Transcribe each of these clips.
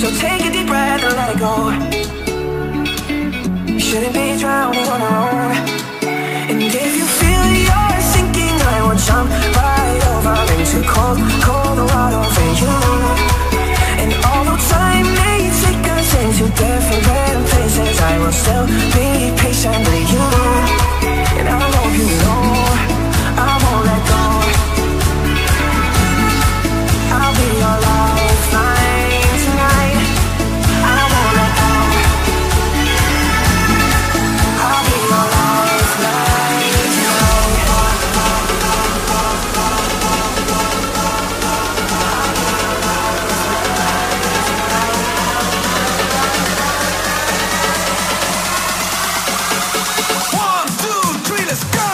So take a deep breath and let it go. You shouldn't be drowning on your own. And if you feel you're sinking, I will jump right over into cold, cold water for you. And although time may take us into different places, I will still be patient with you. And I hope you know I won't let go. I'll be your lifeline tonight. I won't let go. I'll be your lifeline tonight. One, two, three, let's go.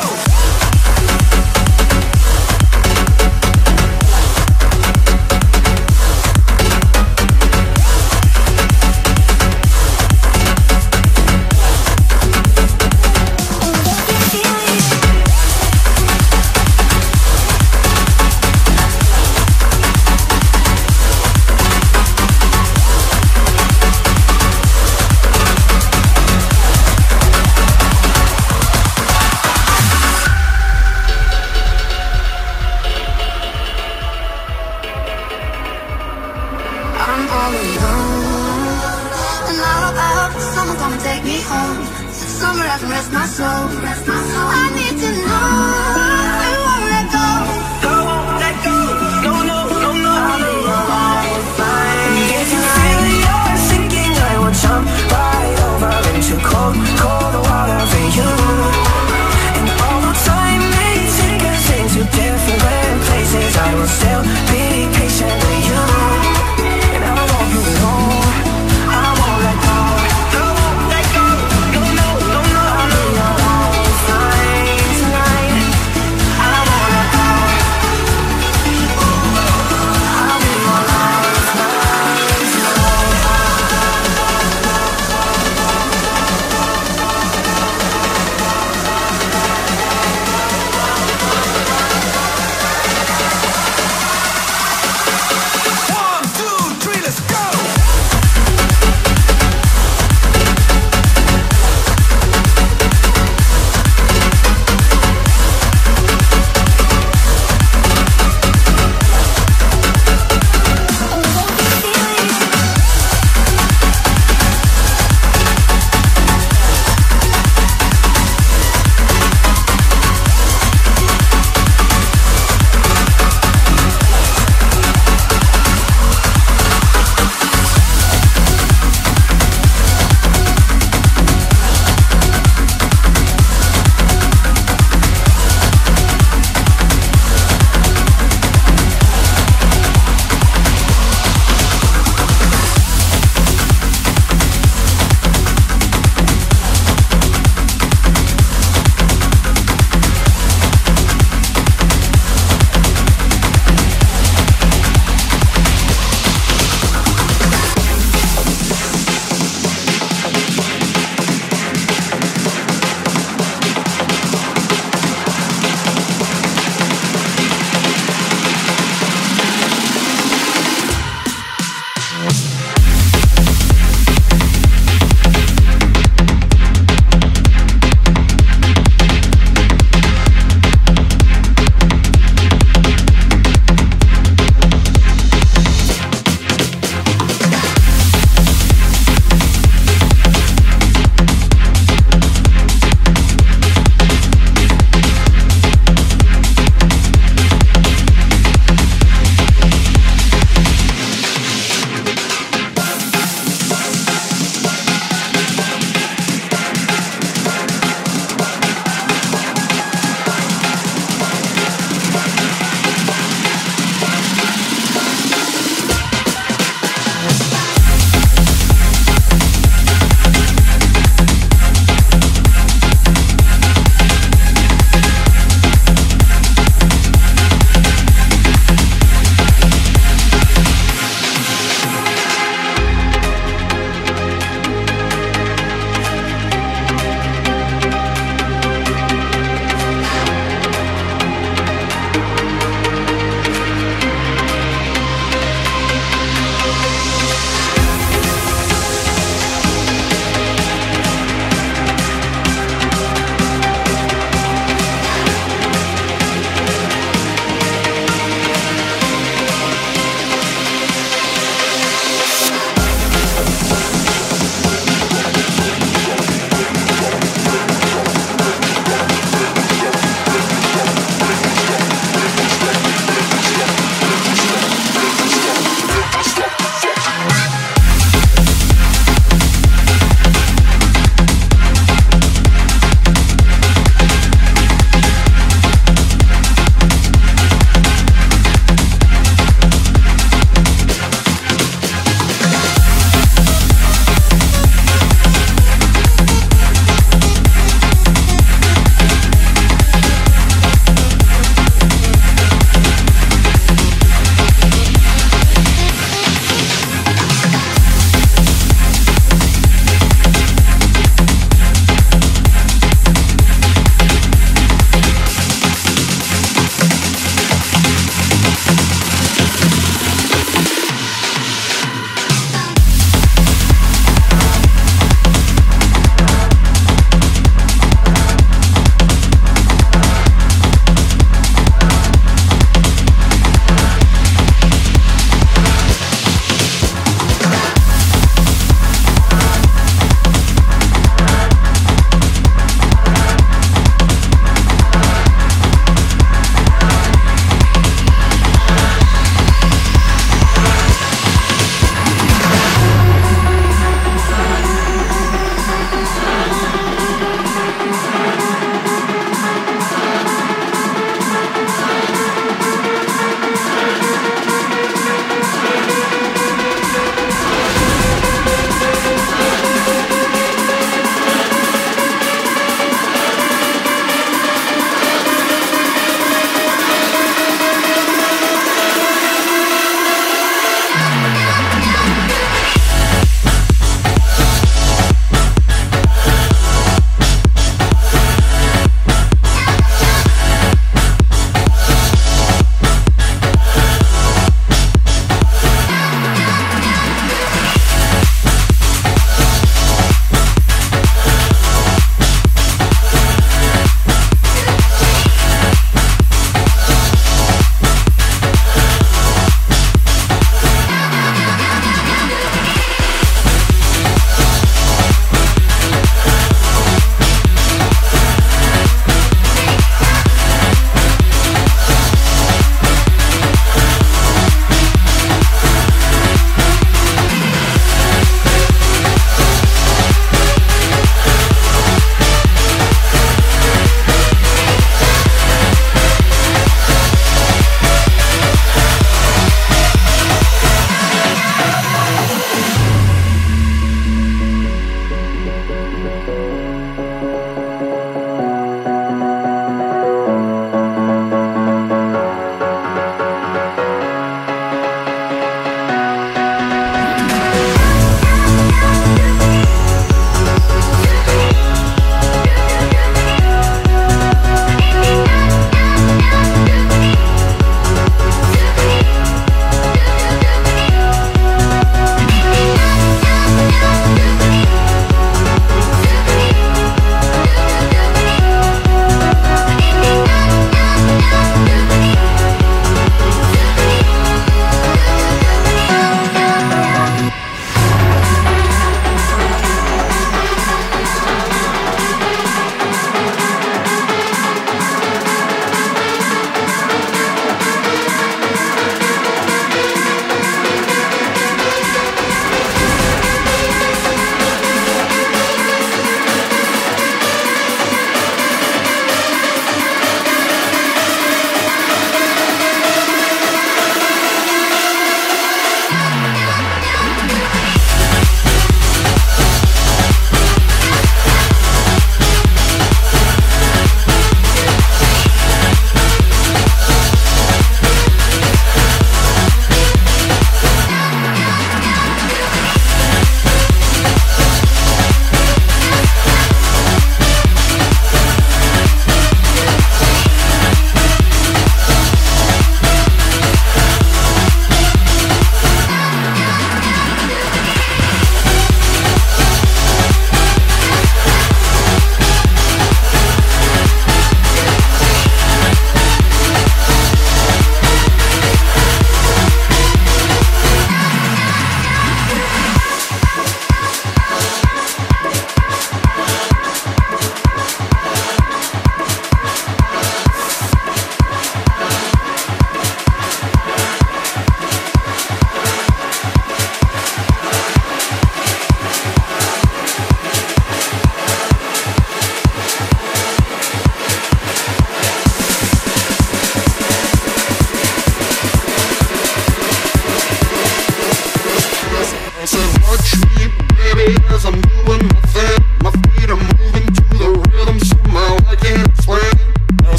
I'm all alone, and I hope someone's gonna take me home. Somewhere I can rest my soul. I need to know you won't let go. I won't let go. No, no, no, no. I'll be your lifeline. If you feel you're sinking, I will jump right over into cold, cold water for you. And although time may take us into different places, I will still be patient with you. And I hope you know I won't let go. I won't let go. No, no, no, no. I'll be your lifeline tonight.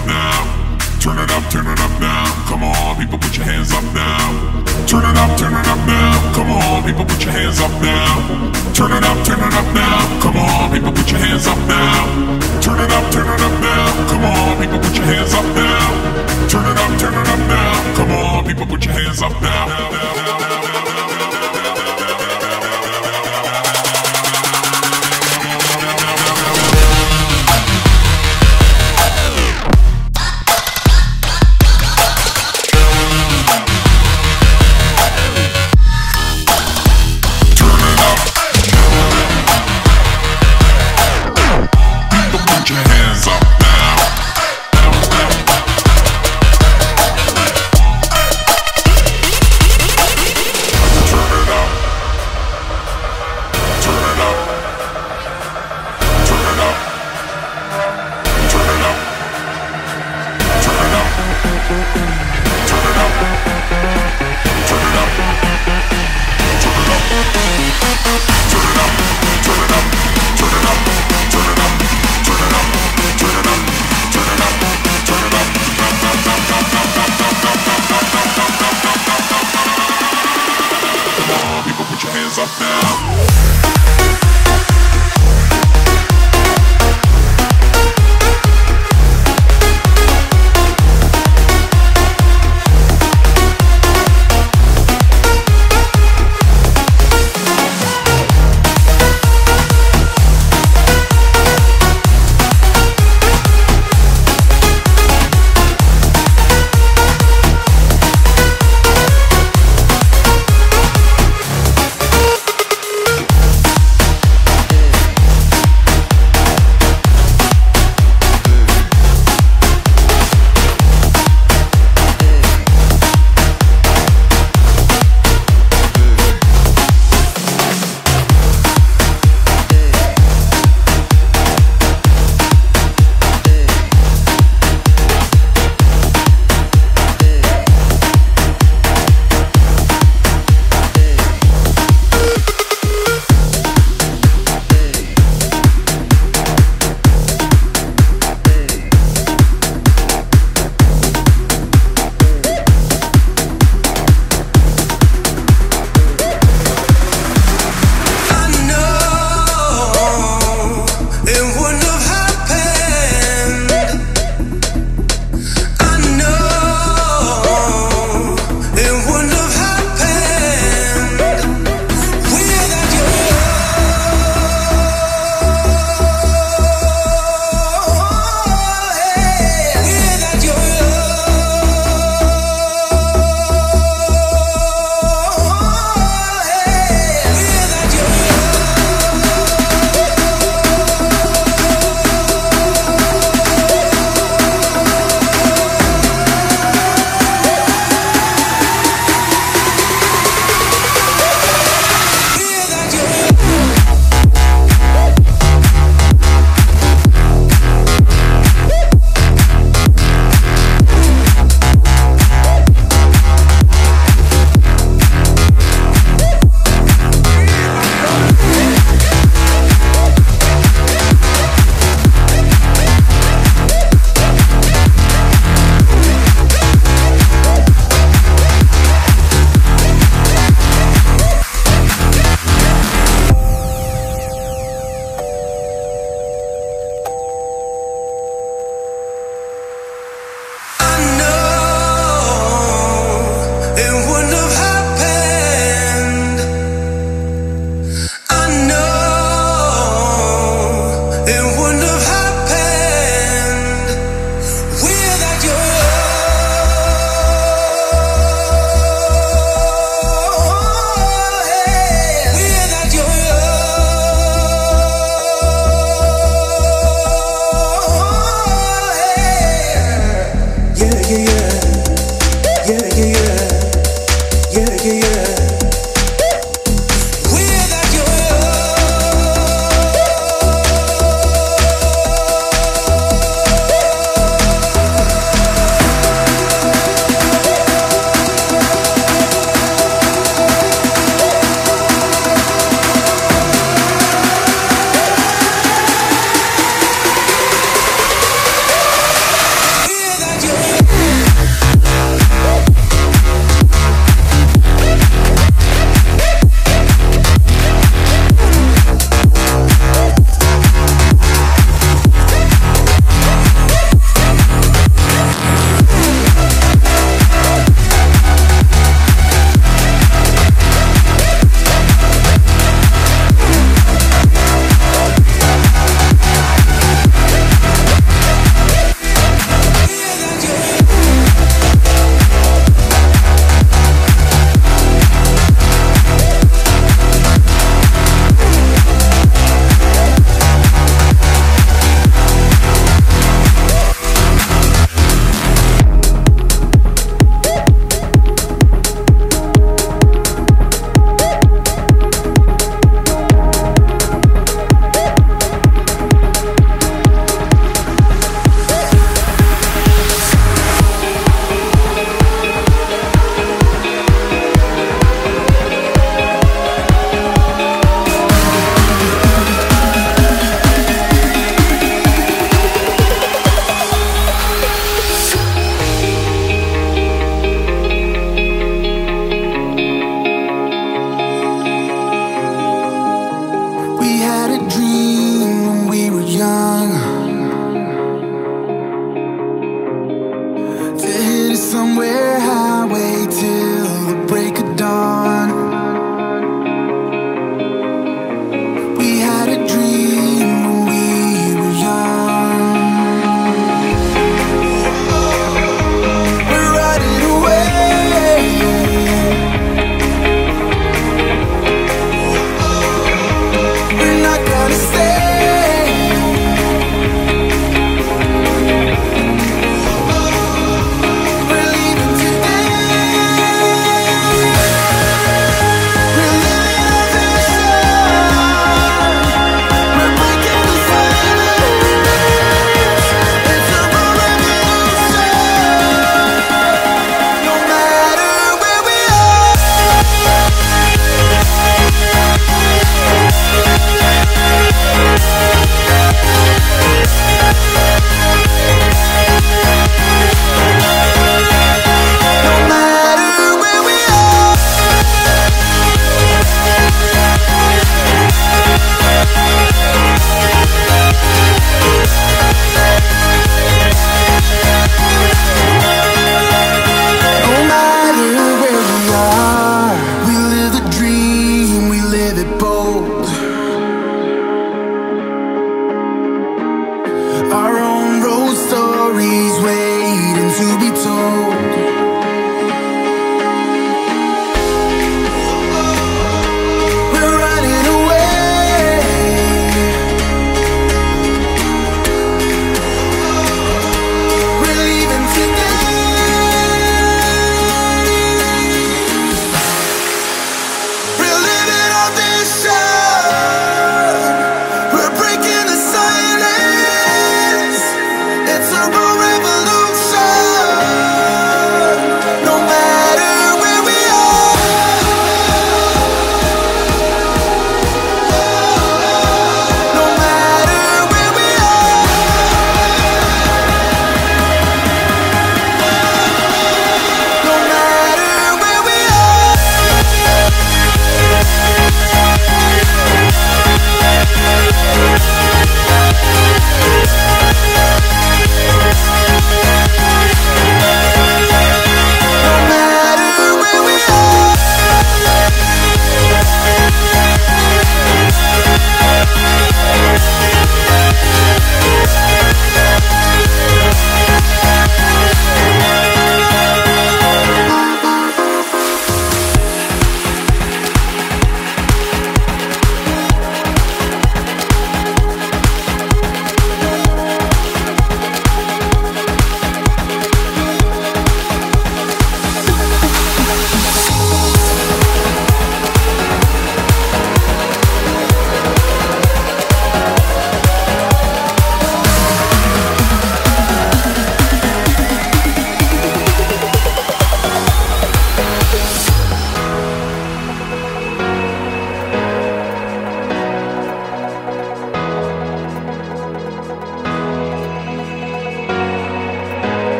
now. Turn it up now. Come on, people, put your hands up now. Turn it up now. Come on, people, put your hands up now. Turn it up now. Come on, people, put your hands up now. Turn it up now. Come on, people, put your hands up now. Turn it up now. Come on, people, put your hands up now.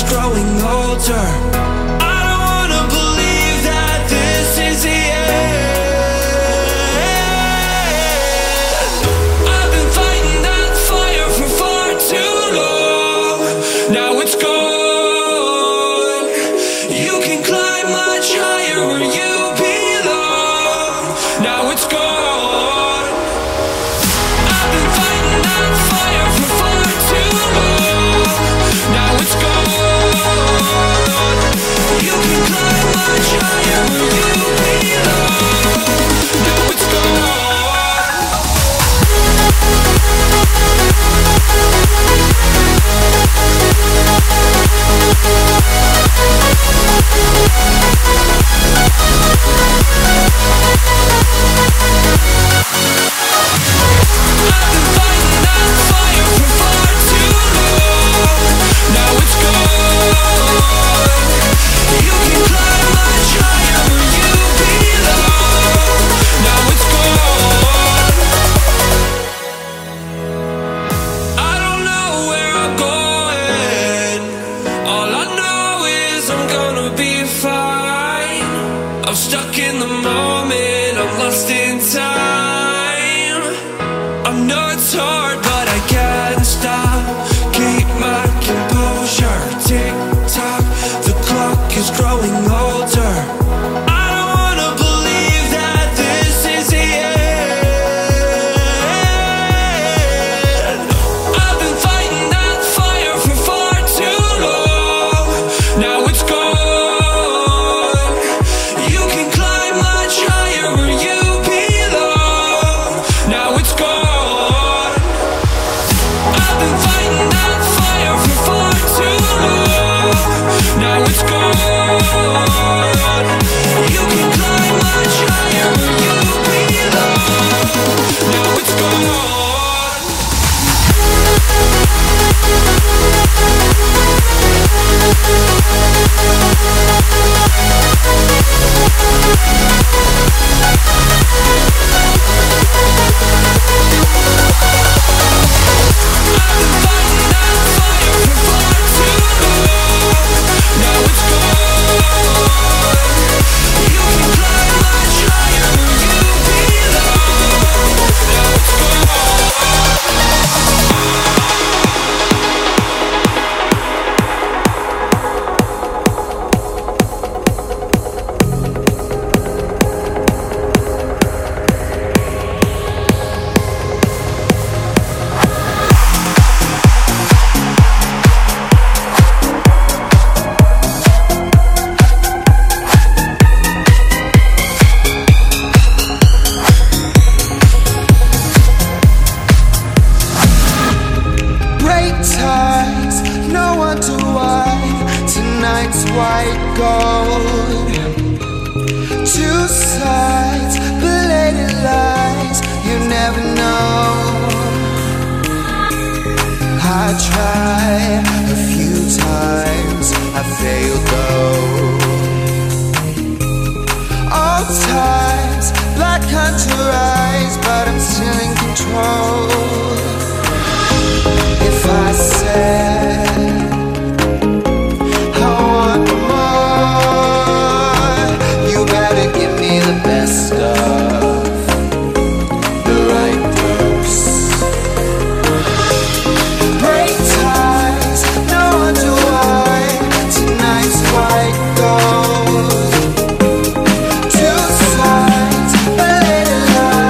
growing older. I don't wanna believe that this is the end. I've been fighting that fire for far too long. Now it's gone. You can climb much higher where you belong. Now it's gone. I've been fighting that fire for far too long. Now it's gone. You can climb much higher where you belong. Now it's gone. I've been fighting that fire for far too long. Now it's gone. You can climb much higher where you belong. Now it's gone. I don't know where I'm going. All I know is I'm gonna be fine. I'm stuck in the moment, I'm lost in time. I know it's hard, but I can't stop. Keep my composure. Tick tock, the clock is growing older. I don't wanna believe that this is the end. I've been fighting that fire for far too long. Now it's gone. You can climb much higher where you belong. Now it's gone. I've been fighting that fire for far too long. Now it's gone. You can climb much higher where you belong. Now it's gone. I've been fighting that fire for far too long. Now it's gone. You can climb much higher where you belong. Now it's gone. Break ties, no wonder why tonight's white gold. Two sides, belated lies, you never know. I tried a few times, I failed though. All times, black hunter eyes, but I'm still in control. If I said I want more, you better give me the best stuff, the right dose. Break ties, no wonder why tonight's white gold. Two sides, a little lie.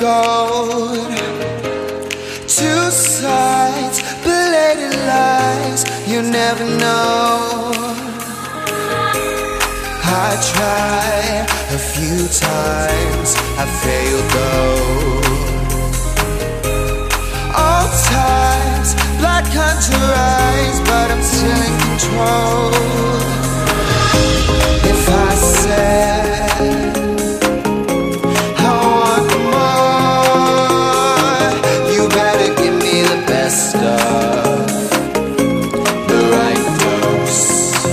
gold. Two sides, belated lies, you never know. I tried a few times, I failed though. All times, blood conjure eyes, but I'm still in control. If I said I want more, you better give me the best stuff, the right dose.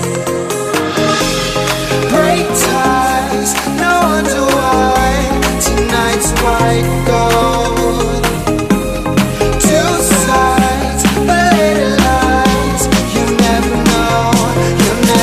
Break ties, no wonder why tonight's white gold. Two sides, but later lies, you never know, you never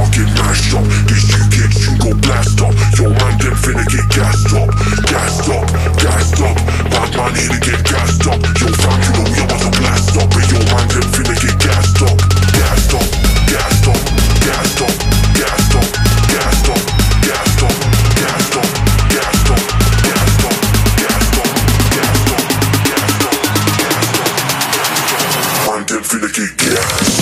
park get mashed up. These new kids you go blast up. Yo man them finna get gassed up. Gassed up, gassed up. Bad man here to get gassed up. Yo fam you know we about to blast up. But yo man them finna get gassed up. Gassed up, gassed up, gassed up, gassed up, gassed up, gassed up, gassed up, gassed up, gassed up, gassed up, gassed up, gassed up, gassed up. Man them finna get gassed.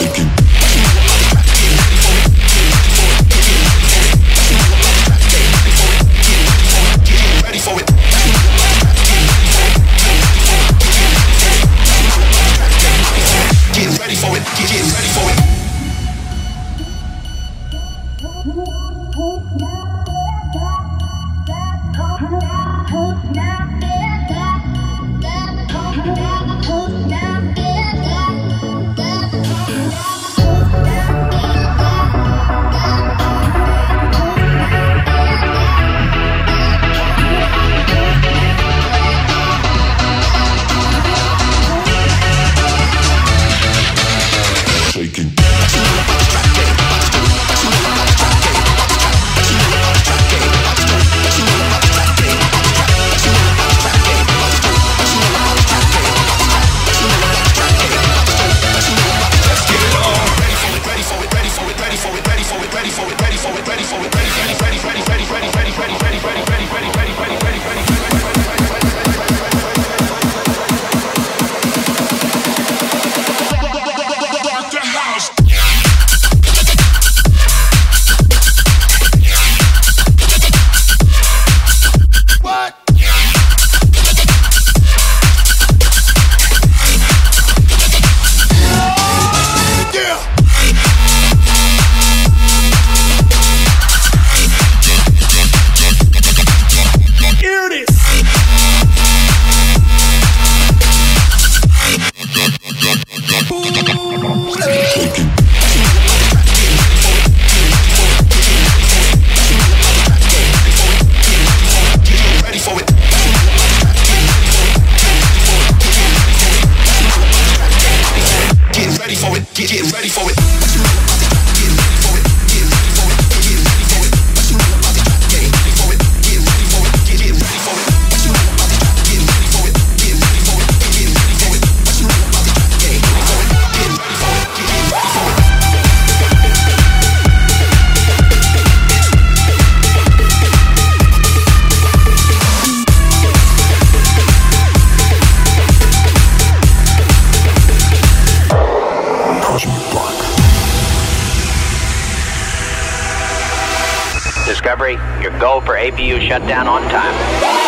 Discovery, your go for APU shutdown on time.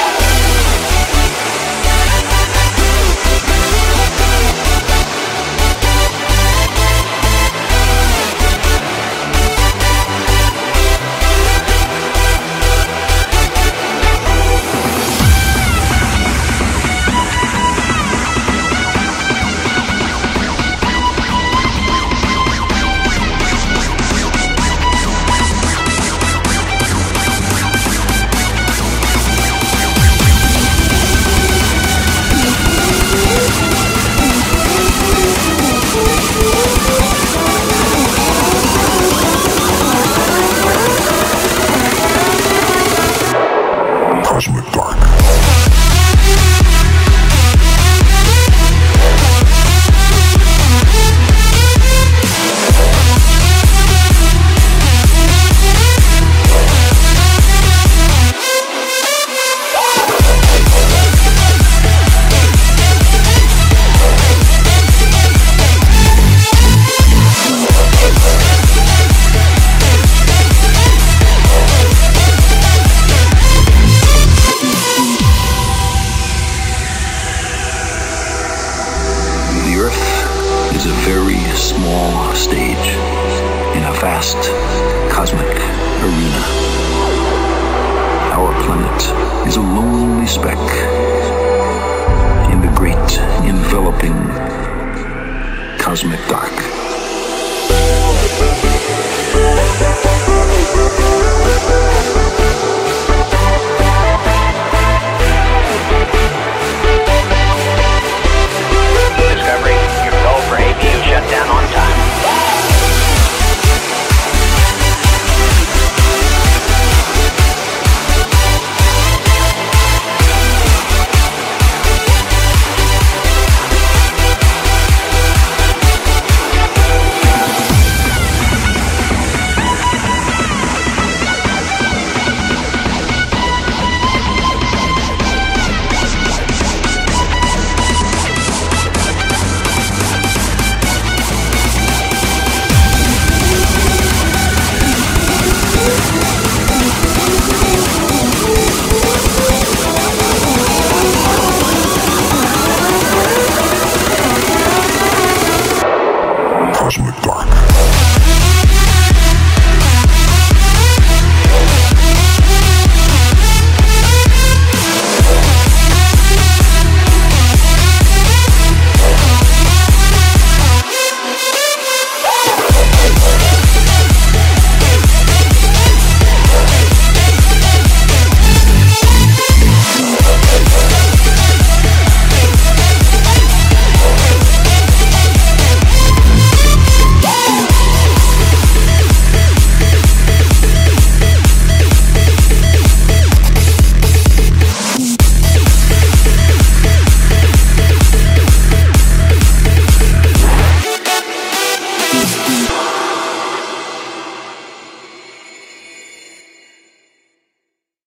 Cosmic.